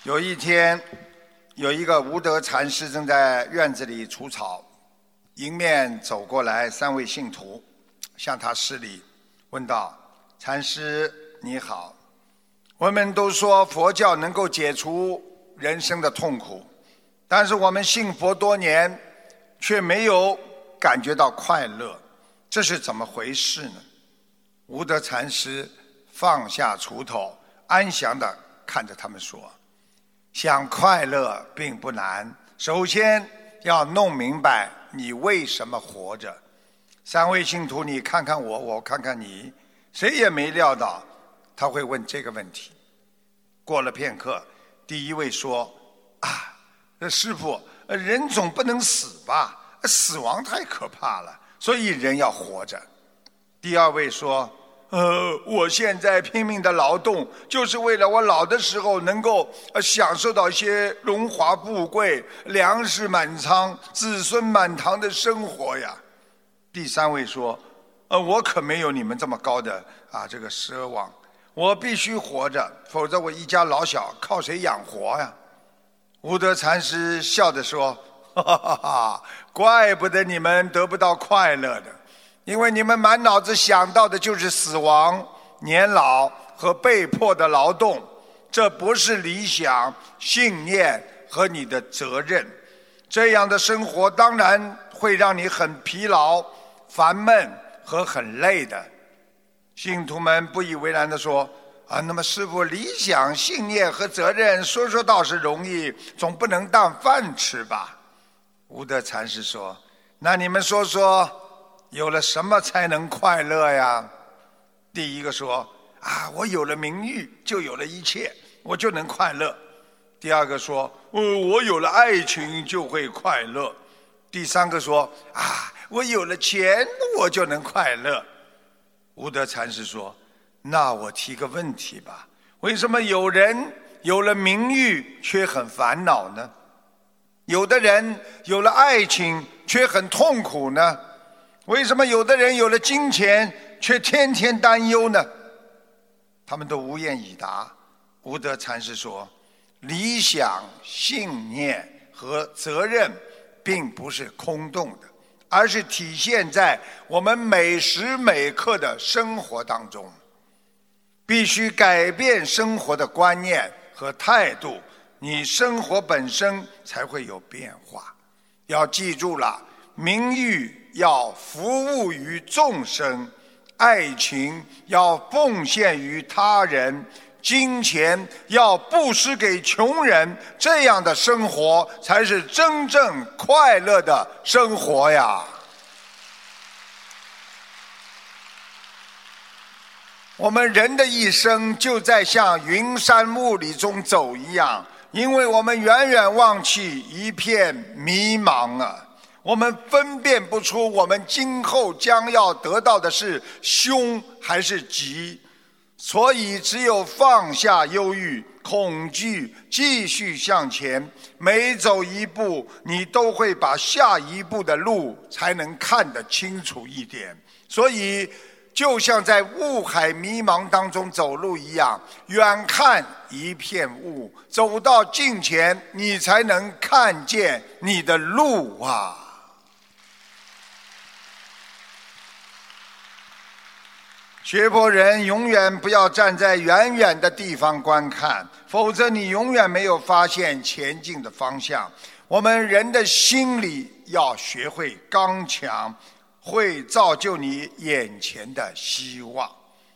有一天，有一个无德禅师正在院子里除草，迎面走过来三位信徒，向他施礼，问道：“禅师你好，我们都说佛教能够解除人生的痛苦，但是我们信佛多年，却没有感觉到快乐，这是怎么回事呢？”无德禅师放下锄头，安详地看着他们说：“想快乐并不难，首先要弄明白你为什么活着。”三位信徒，你看看我，我看看你，谁也没料到他会问这个问题。过了片刻，第一位说：“师父，人总不能死吧？死亡太可怕了，所以人要活着。”第二位说：“我现在拼命的劳动，就是为了我老的时候能够享受到一些荣华富贵、粮食满仓、子孙满堂的生活呀。”第三位说：“我可没有你们这么高的这个奢望，我必须活着，否则我一家老小靠谁养活呀？”无德禅师笑着说：“哈哈哈，怪不得你们得不到快乐的。因为你们满脑子想到的就是死亡、年老和被迫的劳动，这不是理想、信念和你的责任。这样的生活当然会让你很疲劳、烦闷和很累的。”信徒们不以为然地说：“那么师父，理想、信念和责任说倒是容易，总不能当饭吃吧？”无德禅师说：“那你们说说，有了什么才能快乐呀？”第一个说：“我有了名誉，就有了一切，我就能快乐。”第二个说：“我有了爱情就会快乐。”第三个说：“我有了钱，我就能快乐。”无德禅师说：“那我提个问题吧，为什么有人有了名誉却很烦恼呢？有的人有了爱情却很痛苦呢？为什么有的人有了金钱却天天担忧呢？”他们都无言以答。无德禅师说：“理想、信念和责任并不是空洞的，而是体现在我们每时每刻的生活当中。必须改变生活的观念和态度，你生活本身才会有变化。要记住了，名誉要服务于众生，爱情要奉献于他人，金钱要布施给穷人，这样的生活才是真正快乐的生活呀。”我们人的一生就在像云山雾里中走一样，因为我们远远望去一片迷茫啊，我们分辨不出我们今后将要得到的是凶还是吉，所以只有放下忧郁、恐惧，继续向前，每走一步你都会把下一步的路才能看得清楚一点。所以就像在雾海迷茫当中走路一样，远看一片雾，走到近前你才能看见你的路啊。学佛人永远不要站在远远的地方观看，否则你永远没有发现前进的方向。我们人的心里要学会刚强，会造就你眼前的希望。